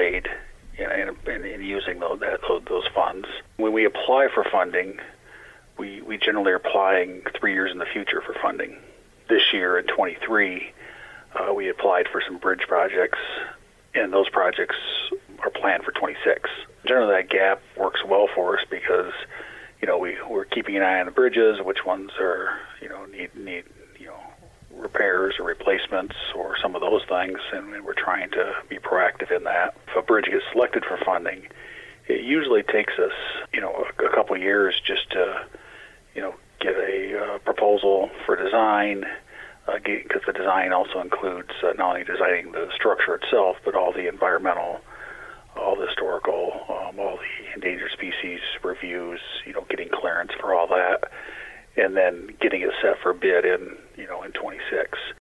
grade in using those funds. When we apply for funding, we generally are applying 3 years in the future for funding. This year in 23, we applied for some bridge projects, and those projects are planned for 26. Generally, that gap works well for us because, we're keeping an eye on the bridges, which ones are, need repairs or replacements or some of those things, and we're trying to be proactive in that. If a bridge gets selected for funding, it usually takes us, a couple of years just to, get a proposal for design, because the design also includes not only designing the structure itself, but all the environmental, all the historical, all the endangered species reviews, getting clearance for all that, and then getting it set for bid in 26.